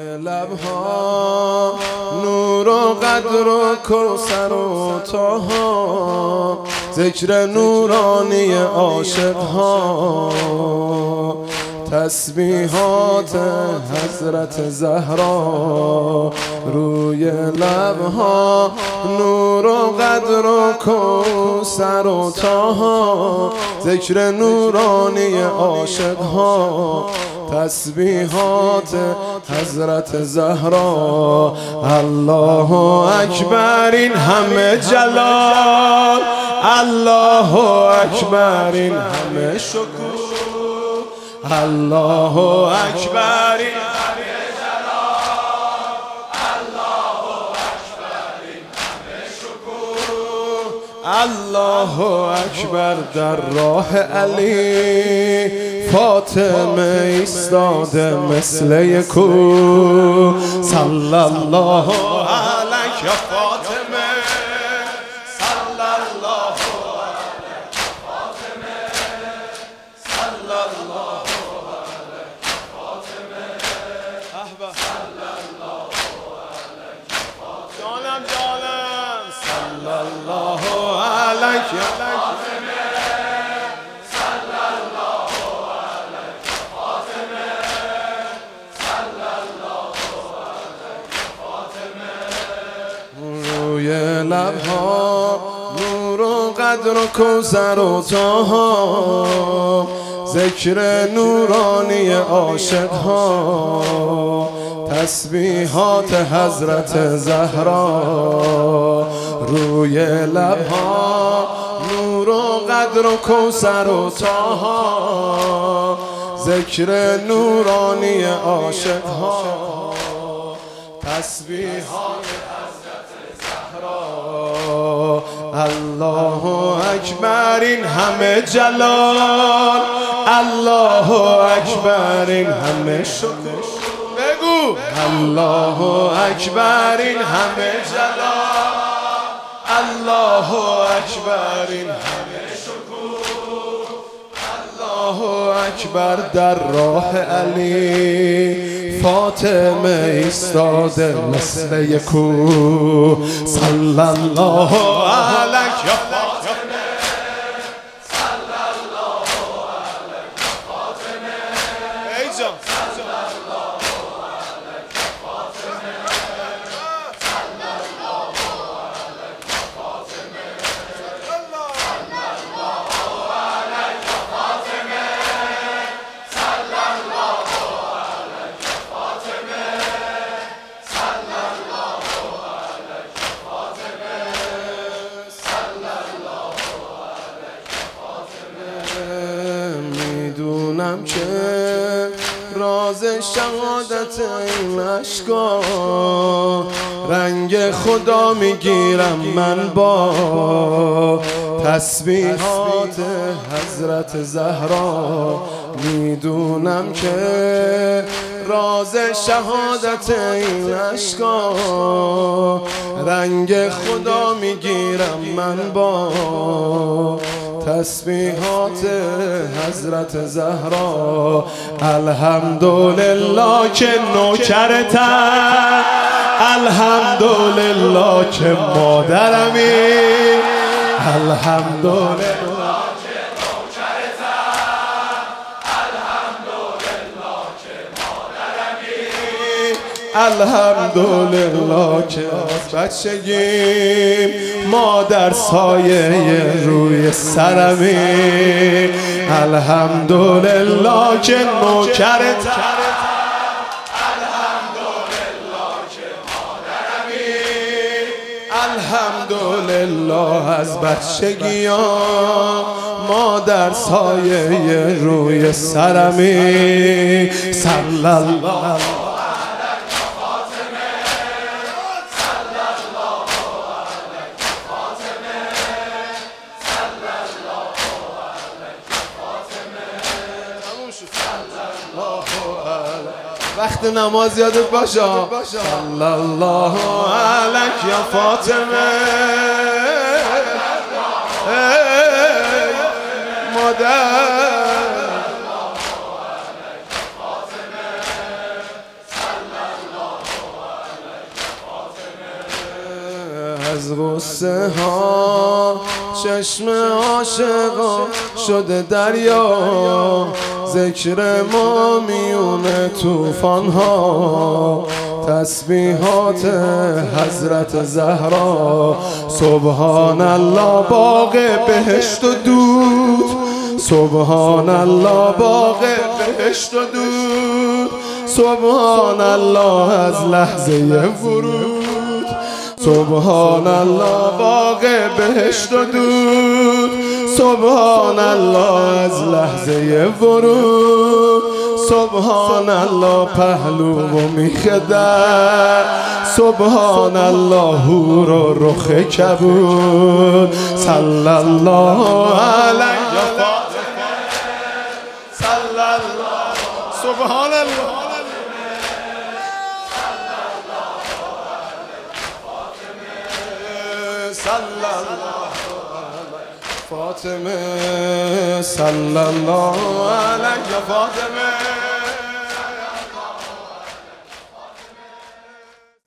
لبها نور و قدر و کوثر و طه، ذکر نورانی عاشقها، تسبیحات حضرت زهرا روی لبها، نور و قدر و کوثر و طه، ذکر نورانی عاشقها، تسبیحات حضرت زهرا. الله اکبر، این همه جلال، الله اکبر، این همه شکوه، الله اکبر، این همه جلال، الله اکبر، این همه شکوه، الله اکبر. در راه علی فاطمه ایستاده مثل یک کوه، صلی الله علیک یا فاطمه، صلی الله علیک یا فاطمه، صلی الله علیک یا فاطمه، صلی الله علیک یا فاطمه، جانم جانم، صلی الله علیک یا فاطمه، صلی الله علیک یا فاطمه، صلی الله علیک یا فاطمه. روی لبها نور و قدر و کوثر و طه، ذکر نورانی عاشقها، تسبیحات حضرت زهرا روی لبها نور و قدر و کوثر و طه، ذکر نورانی عاشقها، تسبیحات حضرت زهرا. الله اکبر، این همه جلال، الله اکبر، این همه شکوه، بگو الله اکبر، این همه جلال، الله اکبر، این همه شکوه، الله اکبر. در راه علی فاطمه ایستاده مثل یک کوه، صلی الله علیک یا فاطمه، صلی الله علیک یا فاطمه، ای جان، صلی الله علیک یا فاطمه، صلی الله علیک یا فاطمه، صلی الله علیک یا فاطمه، صلی الله علیک یا فاطمه، صلی الله علیک یا فاطمه، صلی الله علیک یا فاطمه. میدونم که راز شهادت این اشکا، رنگ خدا میگیرم من با تسبیحات حضرت زهرا. میدونم که راز شهادت این اشکا، رنگ خدا میگیرم من با تسبیحات حضرت زهرا. الحمدلله که نوکرتم، الحمدلله که مادرمی، الحمدلله که نوکرتم، الحمدلله که مادرمی، الحمدلله که از بچگیم مادر سایه روی سرمی، الحمدلله که نوکرتم، الحمدلله که مادرمی، الحمدلله از بچگیام مادر سایه روی سرمی، صلی الله وقت نماز یادت باشه، صلی الله علیک یا فاطمه، مادر از غصه ها چشم عاشقان شده دریا، ذکر ما میونه طوفان ها، تسبیحات حضرت زهرا. سبحان الله باغ بهشت و دود، سبحان الله باغ بهشت و دود، سبحان الله از لحظه ورود، سبحان الله باغ بهشت و دود، سبحان الله از لحظه ورود، سبحان الله پهلو و میخدر، سبحان الله هور و رخ کبود. صلی الله علیه صلی الله سبحان الله صلی الله فاطمه، صلی الله علیه فاطمه.